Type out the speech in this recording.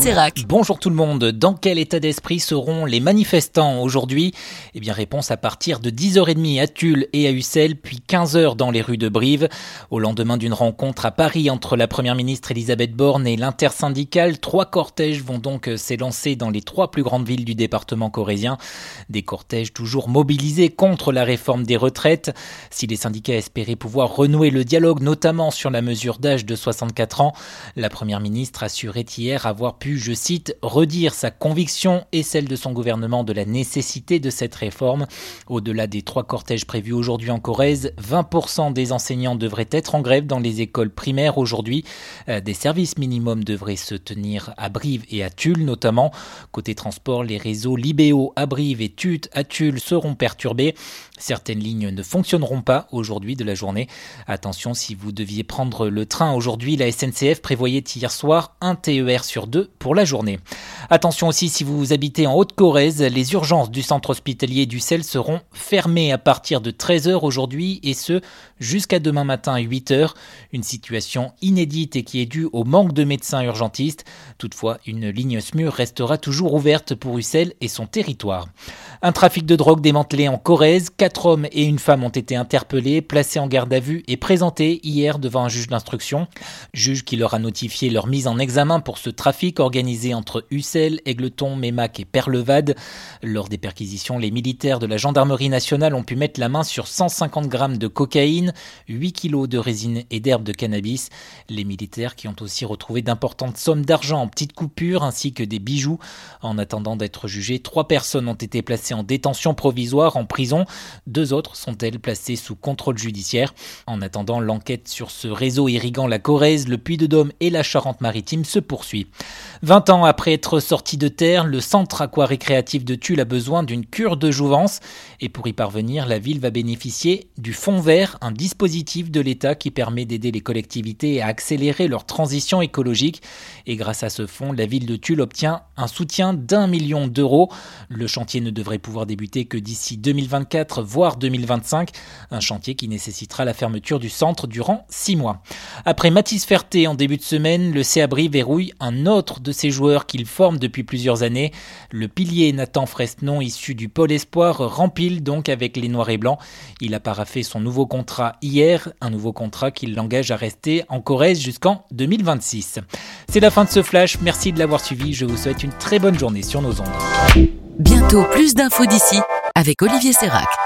Sérac. Bonjour tout le monde, dans quel état d'esprit seront les manifestants aujourd'hui ? Réponse à partir de 10h30 à Tulle et à Ussel, puis 15h dans les rues de Brive. Au lendemain d'une rencontre à Paris entre la première ministre Elisabeth Borne et l'intersyndicale, 3 cortèges vont donc s'élancer dans les 3 plus grandes villes du département corrézien. Des cortèges toujours mobilisés contre la réforme des retraites. Si les syndicats espéraient pouvoir renouer le dialogue, notamment sur la mesure d'âge de 64 ans, la première ministre assurait hier avoir pu, je cite, redire sa conviction et celle de son gouvernement de la nécessité de cette réforme. Au-delà des 3 cortèges prévus aujourd'hui en Corrèze, 20% des enseignants devraient être en grève dans les écoles primaires aujourd'hui. Des services minimums devraient se tenir à Brive et à Tulle notamment. Côté transport, les réseaux Libéo à Brive et TUT à Tulle seront perturbés. Certaines lignes ne fonctionneront pas aujourd'hui de la journée. Attention, si vous deviez prendre le train aujourd'hui, la SNCF prévoyait hier soir un TER sur 2 pour la journée. Attention aussi, si vous habitez en Haute-Corrèze, les urgences du centre hospitalier d'Ussel seront fermées à partir de 13h aujourd'hui et ce jusqu'à demain matin à 8h. Une situation inédite et qui est due au manque de médecins urgentistes. Toutefois, une ligne SMUR restera toujours ouverte pour Ussel et son territoire. Un trafic de drogue démantelé en Corrèze. 4 hommes et une femme ont été interpellés, placés en garde à vue et présentés hier devant un juge d'instruction. Juge qui leur a notifié leur mise en examen pour ce trafic organisé entre Ussel, Égletons, Mémac et Perlevade. Lors des perquisitions, les militaires de la gendarmerie nationale ont pu mettre la main sur 150 grammes de cocaïne, 8 kilos de résine et d'herbe de cannabis. Les militaires qui ont aussi retrouvé d'importantes sommes d'argent en petites coupures ainsi que des bijoux. En attendant d'être jugés, 3 personnes ont été placées en détention provisoire en prison. 2 autres sont-elles placées sous contrôle judiciaire. En attendant, l'enquête sur ce réseau irriguant la Corrèze, le Puy-de-Dôme et la Charente-Maritime se poursuit. 20 ans après être sorti de terre, le centre aquarécréatif de Tulle a besoin d'une cure de jouvence. Et pour y parvenir, la ville va bénéficier du Fonds vert, un dispositif de l'État qui permet d'aider les collectivités à accélérer leur transition écologique. Et grâce à ce fonds, la ville de Tulle obtient un soutien d'1 million d'euros. Le chantier ne devrait pouvoir débuter que d'ici 2024, voire 2025. Un chantier qui nécessitera la fermeture du centre durant 6 mois. Après Mathis Ferté en début de semaine, le CA Brive verrouille un autre de ses joueurs qu'il forme depuis plusieurs années. Le pilier Nathan Fresnon, issu du Pôle Espoir, rempile donc avec les Noirs et Blancs. Il a paraphé son nouveau contrat hier, un nouveau contrat qui l'engage à rester en Corrèze jusqu'en 2026. C'est la fin de ce flash, merci de l'avoir suivi, je vous souhaite une très bonne journée sur nos ondes. Bientôt plus d'infos d'ici avec Olivier Sérac.